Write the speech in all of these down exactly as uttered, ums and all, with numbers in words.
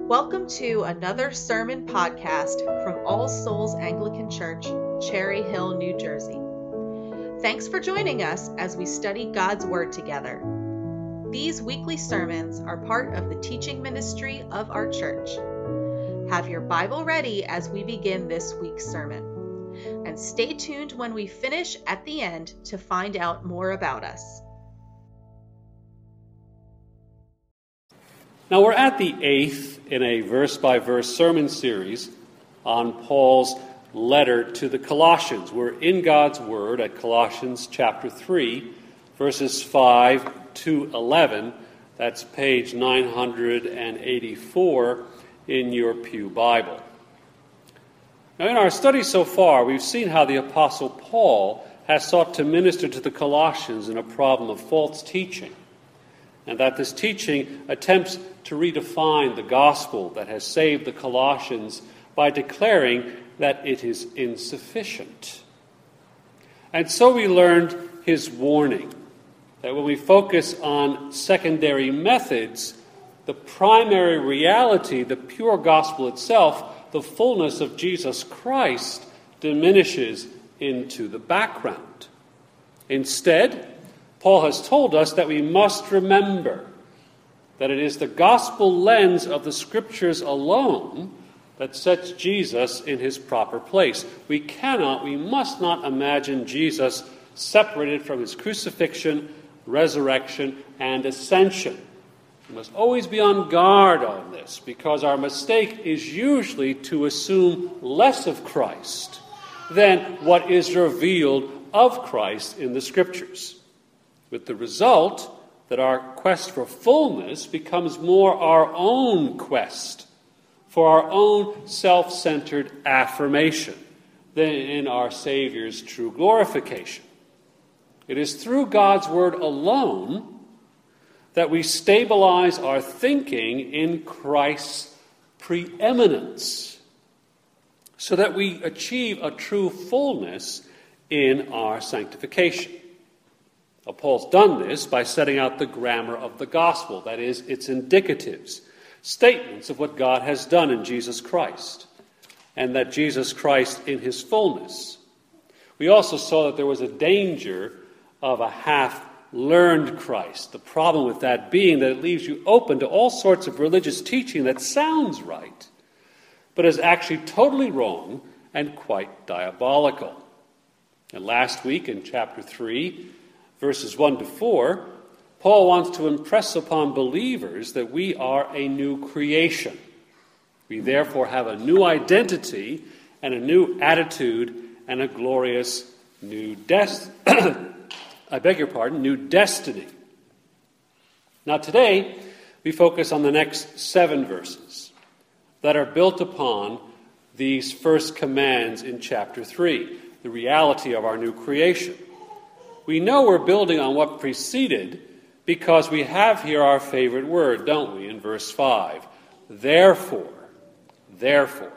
Welcome to another sermon podcast from All Souls Anglican Church, Cherry Hill, New Jersey. Thanks for joining us as we study God's Word together. These weekly sermons are part of the teaching ministry of our church. Have your Bible ready as we begin this week's sermon. And stay tuned when we finish at the end to find out more about us. Now we're at the eighth in a verse-by-verse sermon series on Paul's letter to the Colossians. We're in God's Word at Colossians chapter three, verses five to eleven. That's page nine hundred eighty-four in your Pew Bible. Now in our study so far, we've seen how the Apostle Paul has sought to minister to the Colossians in a problem of false teaching, and that this teaching attempts to redefine the gospel that has saved the Colossians by declaring that it is insufficient. And so we learned his warning that when we focus on secondary methods, the primary reality, the pure gospel itself, the fullness of Jesus Christ, diminishes into the background. Instead, Paul has told us that we must remember that it is the gospel lens of the Scriptures alone that sets Jesus in his proper place. We cannot, we must not imagine Jesus separated from his crucifixion, resurrection, and ascension. We must always be on guard on this, because our mistake is usually to assume less of Christ than what is revealed of Christ in the Scriptures, with the result that our quest for fullness becomes more our own quest for our own self-centered affirmation than in our Savior's true glorification. It is through God's Word alone that we stabilize our thinking in Christ's preeminence, so that we achieve a true fullness in our sanctification. Now, Paul's done this by setting out the grammar of the gospel, that is, its indicatives, statements of what God has done in Jesus Christ, and that Jesus Christ in his fullness. We also saw that there was a danger of a half-learned Christ, the problem with that being that it leaves you open to all sorts of religious teaching that sounds right, but is actually totally wrong and quite diabolical. And last week in chapter three, verses one to four, Paul wants to impress upon believers that we are a new creation. We therefore have a new identity and a new attitude and a glorious new destiny. I beg your pardon, new destiny. Now today, we focus on the next seven verses that are built upon these first commands in chapter three, the reality of our new creation. We know we're building on what preceded because we have here our favorite word, don't we, in verse five. Therefore, therefore.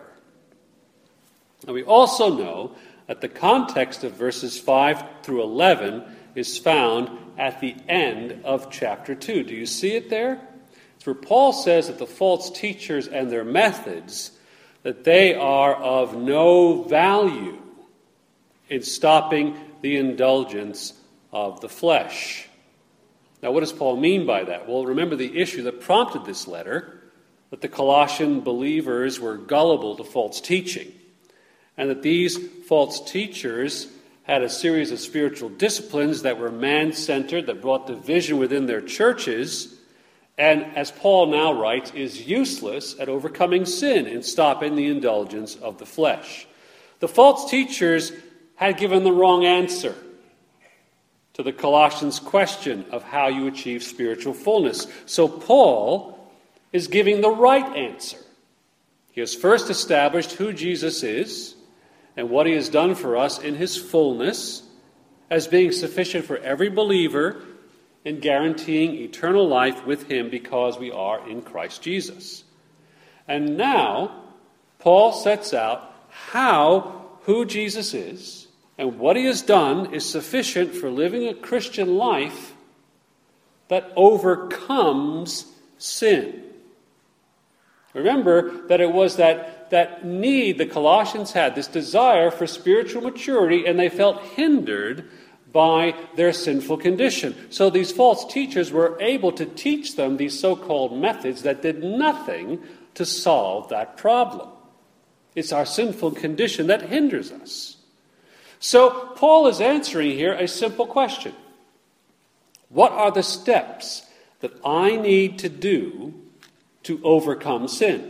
And we also know that the context of verses five through eleven is found at the end of chapter two. Do you see it there? It's where Paul says that the false teachers and their methods, that they are of no value in stopping the indulgence of the flesh. Now, what does Paul mean by that? Well, remember the issue that prompted this letter, that the Colossian believers were gullible to false teaching, and that these false teachers had a series of spiritual disciplines that were man-centered, that brought division within their churches, and, as Paul now writes, is useless at overcoming sin and stopping the indulgence of the flesh. The false teachers had given the wrong answer to the Colossians' question of how you achieve spiritual fullness. So Paul is giving the right answer. He has first established who Jesus is and what he has done for us in his fullness as being sufficient for every believer in guaranteeing eternal life with him because we are in Christ Jesus. And now Paul sets out how who Jesus is and what he has done is sufficient for living a Christian life that overcomes sin. Remember that it was that, that need the Colossians had, this desire for spiritual maturity, and they felt hindered by their sinful condition. So these false teachers were able to teach them these so-called methods that did nothing to solve that problem. It's our sinful condition that hinders us. So Paul is answering here a simple question. What are the steps that I need to do to overcome sin?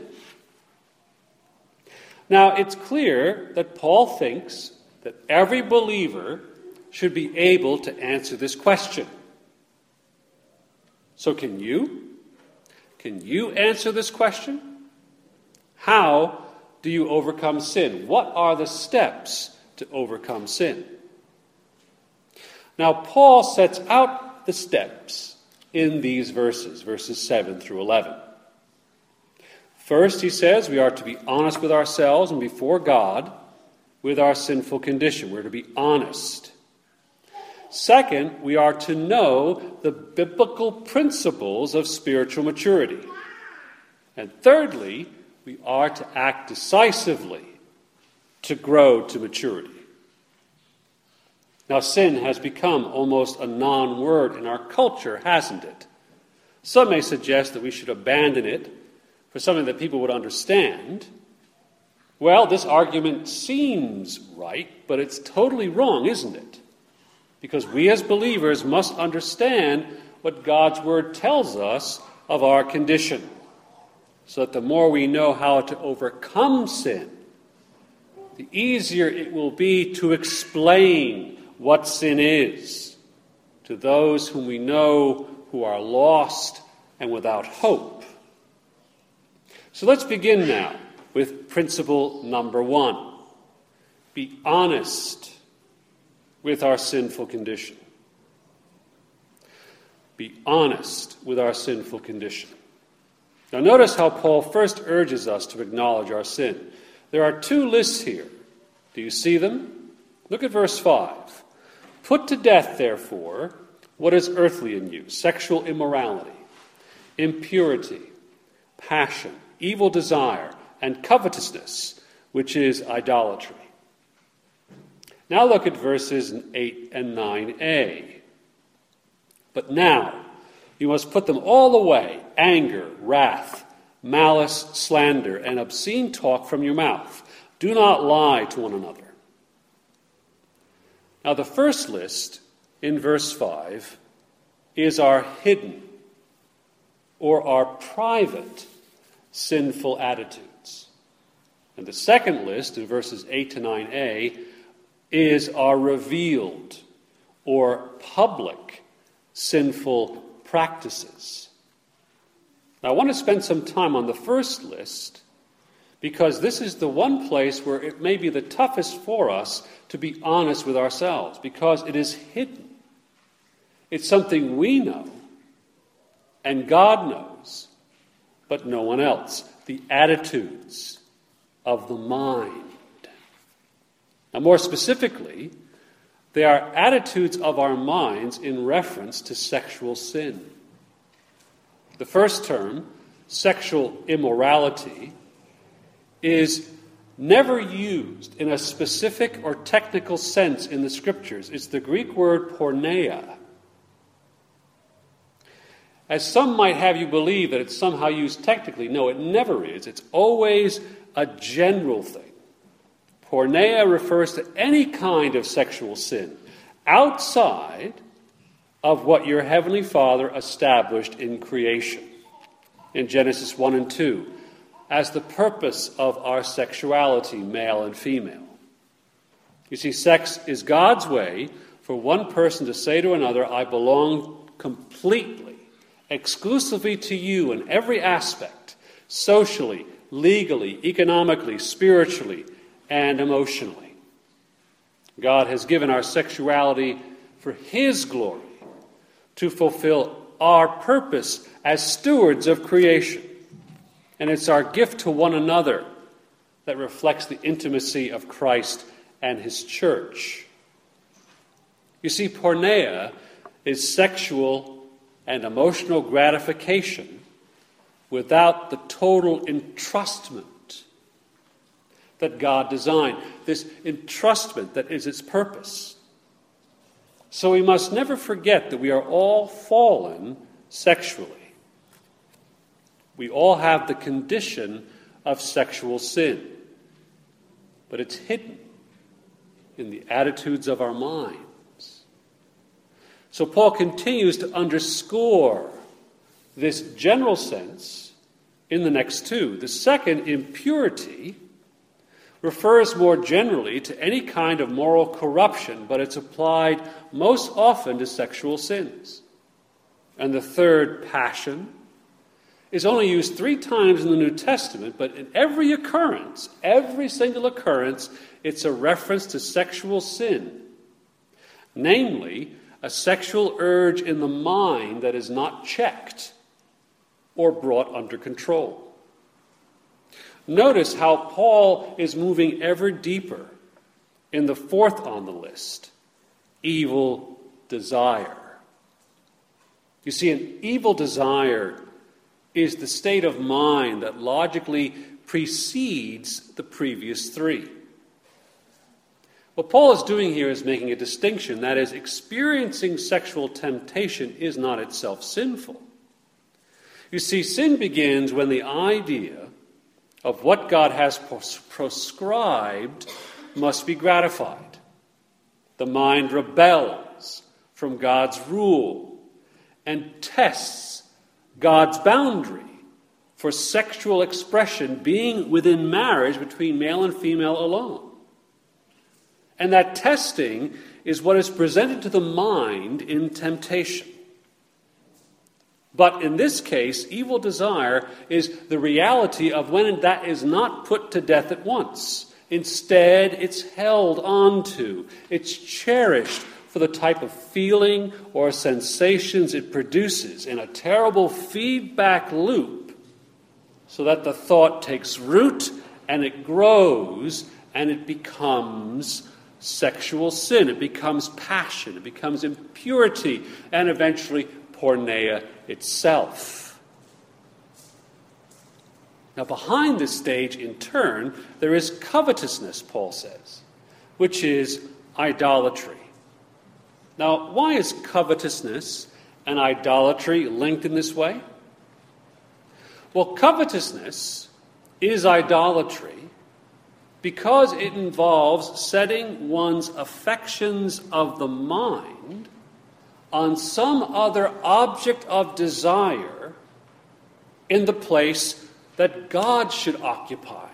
Now, it's clear that Paul thinks that every believer should be able to answer this question. So can you? Can you answer this question? How do you overcome sin? What are the steps to overcome sin? Now, Paul sets out the steps in these verses, verses seven through eleven. First, he says we are to be honest with ourselves and before God with our sinful condition. We're to be honest. Second, we are to know the biblical principles of spiritual maturity. And thirdly, we are to act decisively to grow to maturity. Now, sin has become almost a non-word in our culture, hasn't it? Some may suggest that we should abandon it for something that people would understand. Well, this argument seems right, but it's totally wrong, isn't it? Because we as believers must understand what God's Word tells us of our condition, so that the more we know how to overcome sin, the easier it will be to explain what sin is to those whom we know who are lost and without hope. So let's begin now with principle number one. Be honest with our sinful condition. Be honest with our sinful condition. Now notice how Paul first urges us to acknowledge our sin. There are two lists here. Do you see them? Look at verse five. Put to death, therefore, what is earthly in you: sexual immorality, impurity, passion, evil desire, and covetousness, which is idolatry. Now look at verses eight and nine a. But now you must put them all away: anger, wrath, malice, slander, and obscene talk from your mouth. Do not lie to one another. Now the first list in verse five is our hidden or our private sinful attitudes. And the second list in verses eight to nine a is our revealed or public sinful practices. Now, I want to spend some time on the first list because this is the one place where it may be the toughest for us to be honest with ourselves, because it is hidden. It's something we know and God knows, but no one else. The attitudes of the mind. Now, more specifically, they are attitudes of our minds in reference to sexual sin. The first term, sexual immorality, is never used in a specific or technical sense in the Scriptures. It's the Greek word porneia. As some might have you believe that it's somehow used technically, no, it never is. It's always a general thing. Porneia refers to any kind of sexual sin outside of what your Heavenly Father established in creation, in Genesis one and two, as the purpose of our sexuality, male and female. You see, sex is God's way for one person to say to another, I belong completely, exclusively to you in every aspect, socially, legally, economically, spiritually, and emotionally. God has given our sexuality for His glory, to fulfill our purpose as stewards of creation. And it's our gift to one another that reflects the intimacy of Christ and His church. You see, porneia is sexual and emotional gratification without the total entrustment that God designed, this entrustment that is its purpose. So we must never forget that we are all fallen sexually. We all have the condition of sexual sin, but it's hidden in the attitudes of our minds. So Paul continues to underscore this general sense in the next two. The second, impurity, refers more generally to any kind of moral corruption, but it's applied most often to sexual sins. And the third, passion, is only used three times in the New Testament, but in every occurrence, every single occurrence, it's a reference to sexual sin. Namely, a sexual urge in the mind that is not checked or brought under control. Notice how Paul is moving ever deeper in the fourth on the list, evil desire. You see, an evil desire is the state of mind that logically precedes the previous three. What Paul is doing here is making a distinction. That is, experiencing sexual temptation is not itself sinful. You see, sin begins when the idea of what God has proscribed must be gratified. The mind rebels from God's rule and tests God's boundary for sexual expression being within marriage between male and female alone. And that testing is what is presented to the mind in temptation. But in this case, evil desire is the reality of when that is not put to death at once. Instead, it's held onto. It's cherished for the type of feeling or sensations it produces in a terrible feedback loop, so that the thought takes root and it grows and it becomes sexual sin. It becomes passion. It becomes impurity, and eventually porneia itself. Now, behind this stage, in turn, there is covetousness, Paul says, which is idolatry. Now, why is covetousness and idolatry linked in this way? Well, covetousness is idolatry because it involves setting one's affections of the mind on some other object of desire in the place that God should occupy.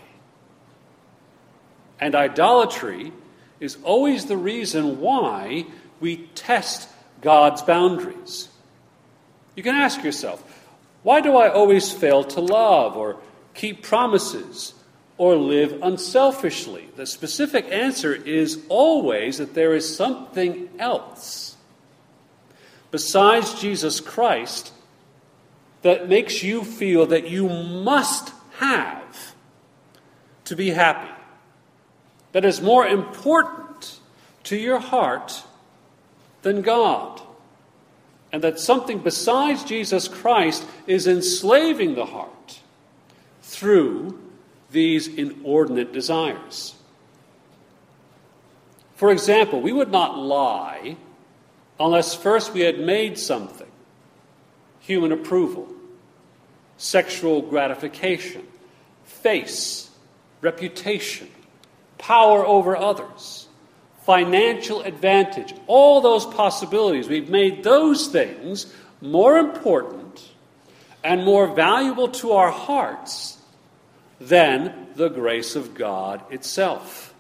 And idolatry is always the reason why we test God's boundaries. You can ask yourself, why do I always fail to love or keep promises or live unselfishly? The specific answer is always that there is something else besides Jesus Christ that makes you feel that you must have to be happy, that is more important to your heart than God, and that something besides Jesus Christ is enslaving the heart through these inordinate desires. For example, we would not lie unless first we had made something: human approval, sexual gratification, face, reputation, power over others, financial advantage, all those possibilities. We've made those things more important and more valuable to our hearts than the grace of God itself.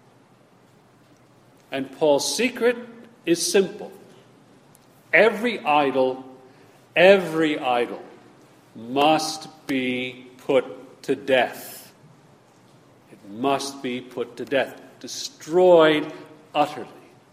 And Paul's secret is simple. Every idol, every idol must be put to death. It must be put to death, destroyed utterly.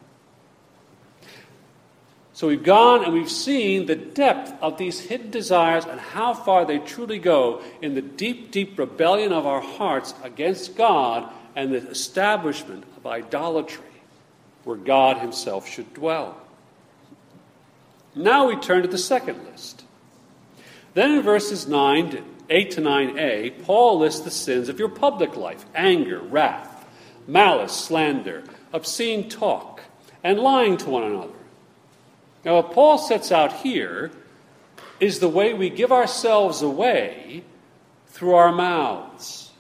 So we've gone and we've seen the depth of these hidden desires and how far they truly go in the deep, deep rebellion of our hearts against God and the establishment of idolatry, where God himself should dwell. Now we turn to the second list. Then in verses nine to eight to nine a, Paul lists the sins of your public life: anger, wrath, malice, slander, obscene talk, and lying to one another. Now, what Paul sets out here is the way we give ourselves away through our mouths.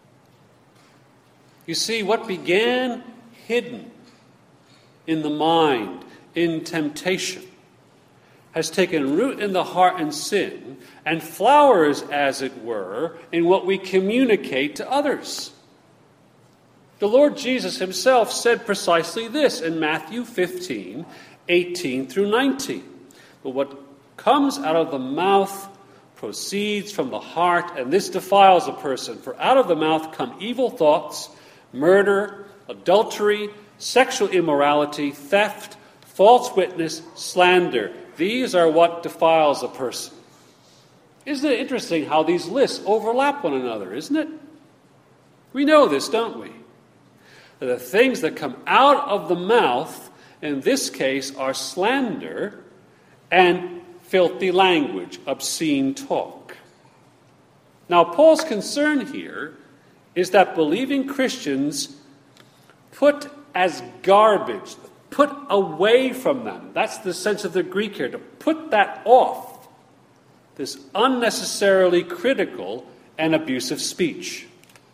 You see, what began hidden in the mind, in temptation, has taken root in the heart in sin and flowers, as it were, in what we communicate to others. The Lord Jesus himself said precisely this in Matthew fifteen, eighteen through nineteen. But what comes out of the mouth proceeds from the heart, and this defiles a person. For out of the mouth come evil thoughts, murder, adultery, sexual immorality, theft, false witness, slander. These are what defiles a person. Isn't it interesting how these lists overlap one another, isn't it? We know this, don't we? The things that come out of the mouth, in this case, are slander and filthy language, obscene talk. Now, Paul's concern here is that believing Christians put as garbage, put away from them. That's the sense of the Greek here, to put that off, this unnecessarily critical and abusive speech.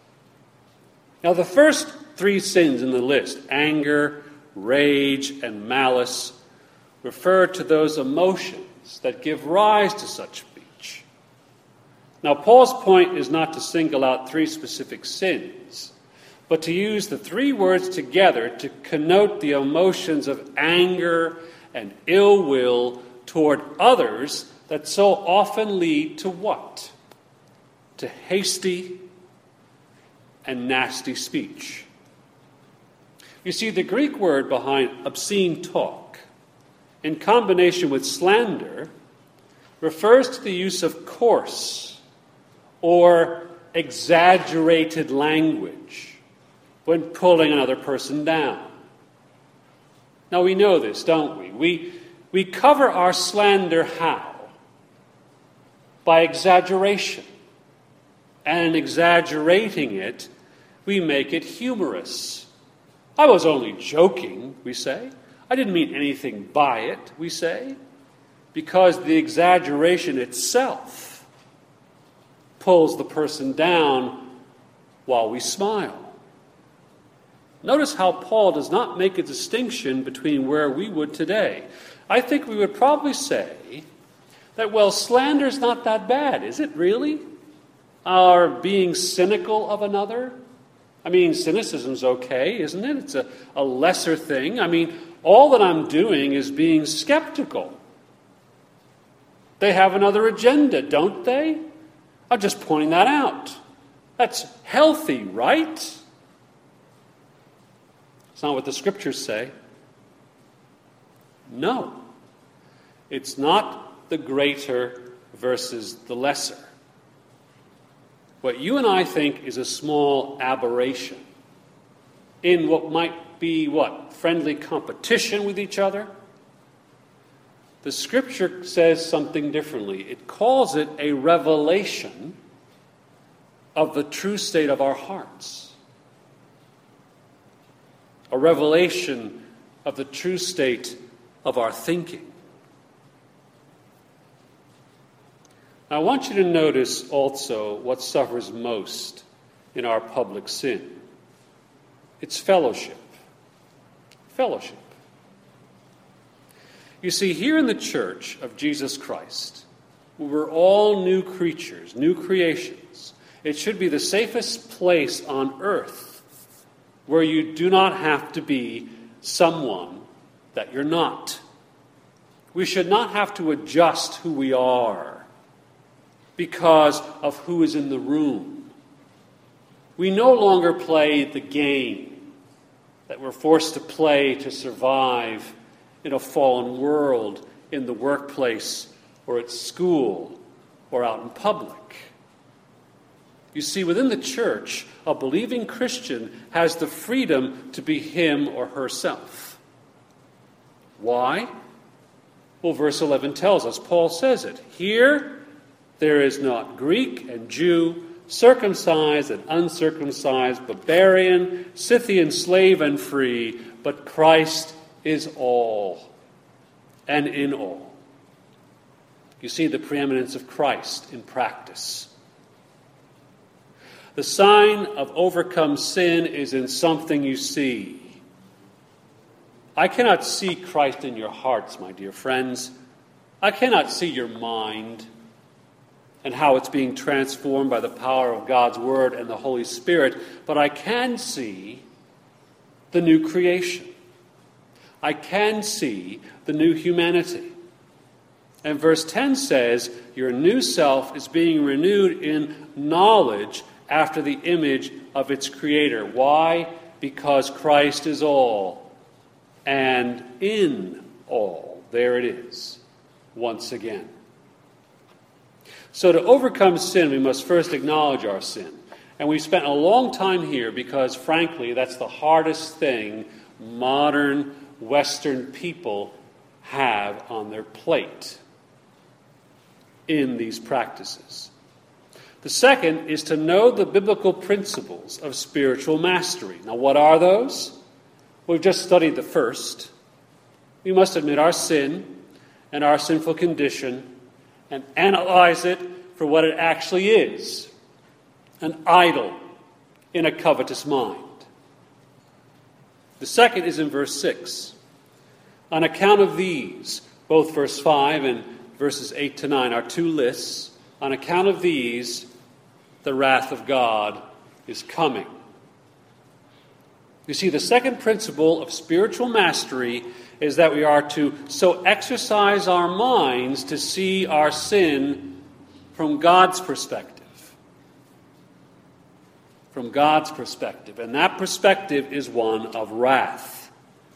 Now, the first three sins in the list, anger, rage, and malice, refer to those emotions that give rise to such speech. Now, Paul's point is not to single out three specific sins, but to use the three words together to connote the emotions of anger and ill will toward others that so often lead to what? To hasty and nasty speech. You see, the Greek word behind obscene talk, in combination with slander, refers to the use of coarse or exaggerated language when pulling another person down. Now, we know this, don't we? We, we cover our slander how? By exaggeration. And in exaggerating it, we make it humorous. I was only joking, we say. I didn't mean anything by it, we say, because the exaggeration itself pulls the person down while we smile. Notice how Paul does not make a distinction between where we would today. I think we would probably say that, well, slander's not that bad, is it really? Our being cynical of another? I mean, cynicism's okay, isn't it? It's a, a lesser thing. I mean, all that I'm doing is being skeptical. They have another agenda, don't they? I'm just pointing that out. That's healthy, right? It's not what the scriptures say. No. It's not the greater versus the lesser. What you and I think is a small aberration in what might be, what, friendly competition with each other, the scripture says something differently. It calls it a revelation of the true state of our hearts. A revelation of the true state of our thinking. Now, I want you to notice also what suffers most in our public sin. It's fellowship. Fellowship. You see, here in the church of Jesus Christ, we're all new creatures, new creations. It should be the safest place on earth where you do not have to be someone that you're not. We should not have to adjust who we are because of who is in the room. We no longer play the game that we're forced to play to survive in a fallen world, in the workplace, or at school, or out in public. You see, within the church, a believing Christian has the freedom to be him or herself. Why? Well, verse eleven tells us, Paul says it. Here, There is not Greek and Jew, circumcised and uncircumcised, barbarian, Scythian, slave and free, but Christ is all and in all. You see the preeminence of Christ in practice. The sign of overcome sin is in something you see. I cannot see Christ in your hearts, my dear friends. I cannot see your mind and how it's being transformed by the power of God's Word and the Holy Spirit, but I can see the new creation. I can see the new humanity. And verse ten says, your new self is being renewed in knowledge after the image of its Creator. Why? Because Christ is all and in all. There it is, once again. So to overcome sin, we must first acknowledge our sin. And we've spent a long time here because, frankly, that's the hardest thing modern Western people have on their plate in these practices. The second is to know the biblical principles of spiritual mastery. Now, what are those? We've just studied the first. We must admit our sin and our sinful condition and analyze it for what it actually is, an idol in a covetous mind. The second is in verse six. On account of these, both verse five and verses eight to nine are two lists. On account of these, the wrath of God is coming. You see, the second principle of spiritual mastery is that we are to so exercise our minds to see our sin from God's perspective. From God's perspective. And that perspective is one of wrath.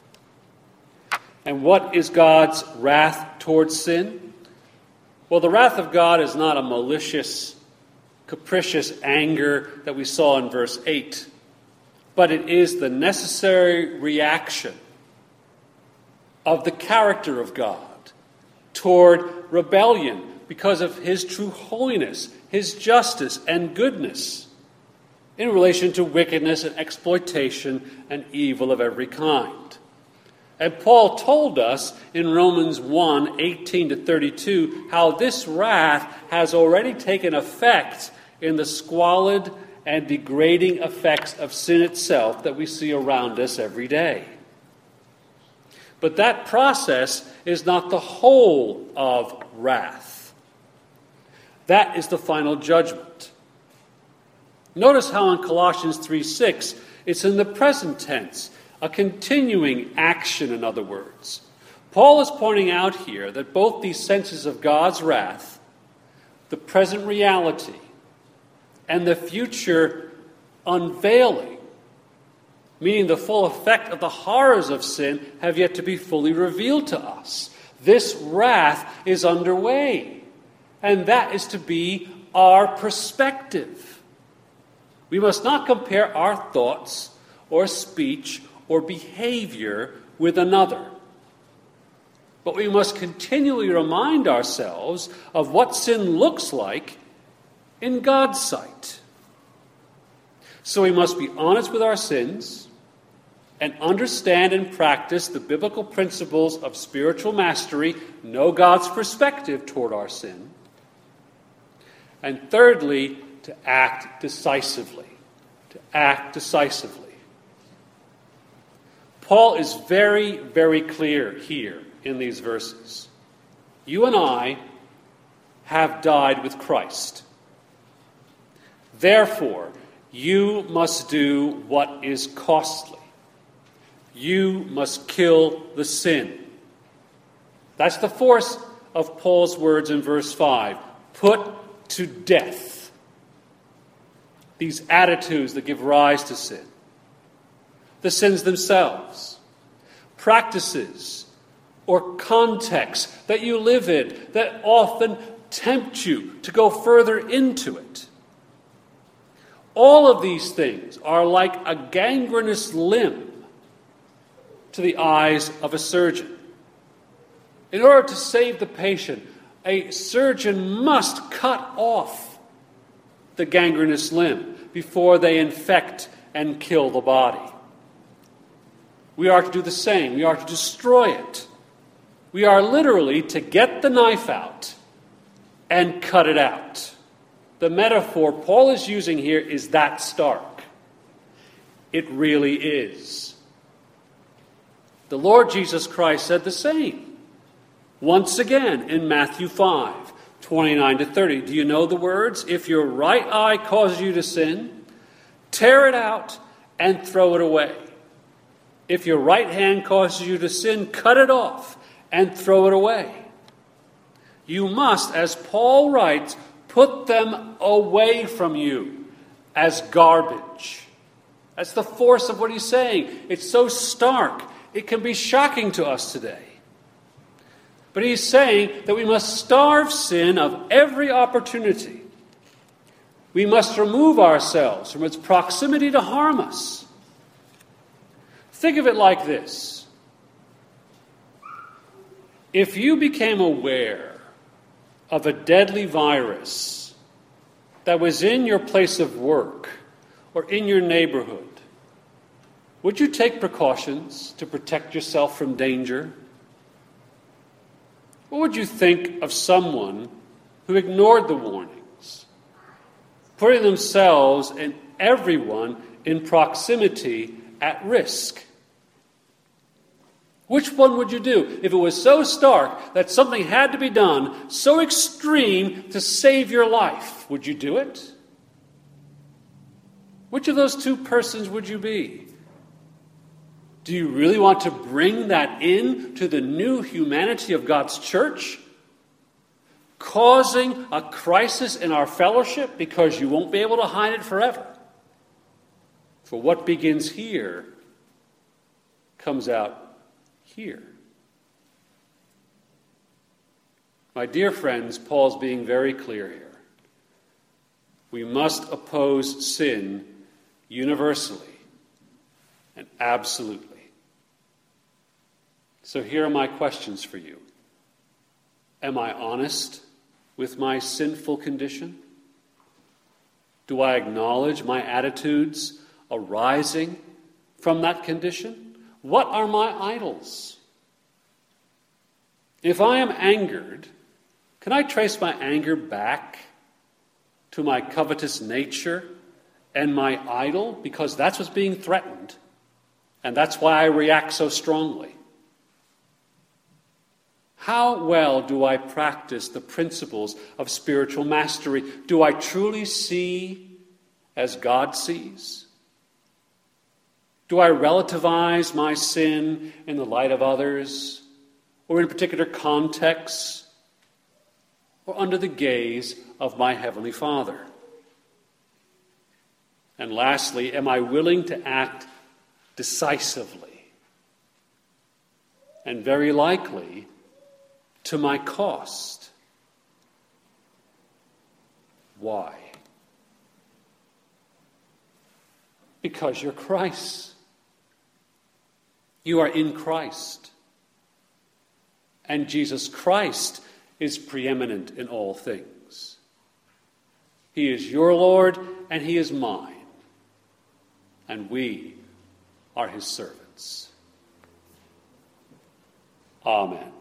And what is God's wrath towards sin? Well, the wrath of God is not a malicious, capricious anger that we saw in verse eight, but it is the necessary reaction of the character of God toward rebellion because of his true holiness, his justice and goodness in relation to wickedness and exploitation and evil of every kind. And Paul told us in Romans one, eighteen to thirty-two, how this wrath has already taken effect in the squalid and degrading effects of sin itself that we see around us every day. But that process is not the whole of wrath. That is the final judgment. Notice how in Colossians three six, it's in the present tense, a continuing action, in other words. Paul is pointing out here that both these senses of God's wrath, the present reality, and the future unveiling, meaning the full effect of the horrors of sin, have yet to be fully revealed to us. This wrath is underway, and that is to be our perspective. We must not compare our thoughts or speech or behavior with another. But we must continually remind ourselves of what sin looks like in God's sight. So we must be honest with our sins and understand and practice the biblical principles of spiritual mastery, know God's perspective toward our sin. And thirdly, to act decisively. To act decisively. Paul is very, very clear here in these verses. You and I have died with Christ. Therefore, you must do what is costly. You must kill the sin. That's the force of Paul's words in verse five. Put to death these attitudes that give rise to sin. The sins themselves, practices, or contexts that you live in that often tempt you to go further into it. All of these things are like a gangrenous limb to the eyes of a surgeon. In order to save the patient, a surgeon must cut off the gangrenous limb before they infect and kill the body. We are to do the same. We are to destroy it. We are literally to get the knife out and cut it out. The metaphor Paul is using here is that stark. It really is. The Lord Jesus Christ said the same. Once again in Matthew five, twenty-nine to thirty. Do you know the words? If your right eye causes you to sin, tear it out and throw it away. If your right hand causes you to sin, cut it off and throw it away. You must, as Paul writes, put them away from you as garbage. That's the force of what he's saying. It's so stark, it can be shocking to us today. But he's saying that we must starve sin of every opportunity. We must remove ourselves from its proximity to harm us. Think of it like this. If you became aware of a deadly virus that was in your place of work or in your neighborhood, would you take precautions to protect yourself from danger? What would you think of someone who ignored the warnings, putting themselves and everyone in proximity at risk? Which one would you do? If it was so stark that something had to be done, so extreme to save your life, would you do it? Which of those two persons would you be? Do you really want to bring that in to the new humanity of God's church? Causing a crisis in our fellowship because you won't be able to hide it forever. For what begins here comes out here. My dear friends, Paul's being very clear here. We must oppose sin universally and absolutely. So here are my questions for you. Am I honest with my sinful condition? Do I acknowledge my attitudes arising from that condition? What are my idols? If I am angered, can I trace my anger back to my covetous nature and my idol? Because that's what's being threatened. And that's why I react so strongly. How well do I practice the principles of spiritual mastery? Do I truly see as God sees? Do I relativize my sin in the light of others, or in particular contexts, or under the gaze of my Heavenly Father? And lastly, am I willing to act decisively? And very likely, to my cost. Why? Because you're Christ. You are in Christ. And Jesus Christ is preeminent in all things. He is your Lord and He is mine. And we are His servants. Amen.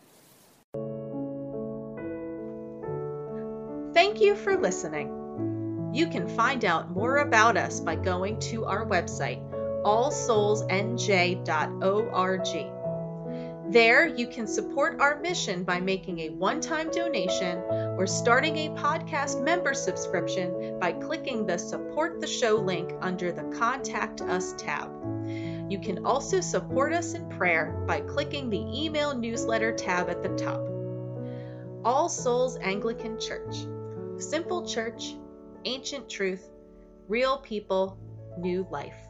Thank you for listening. You can find out more about us by going to our website, all souls n j dot org. There, you can support our mission by making a one-time donation or starting a podcast member subscription by clicking the Support the Show link under the Contact Us tab. You can also support us in prayer by clicking the Email Newsletter tab at the top. All Souls Anglican Church. Simple church, ancient truth, real people, new life.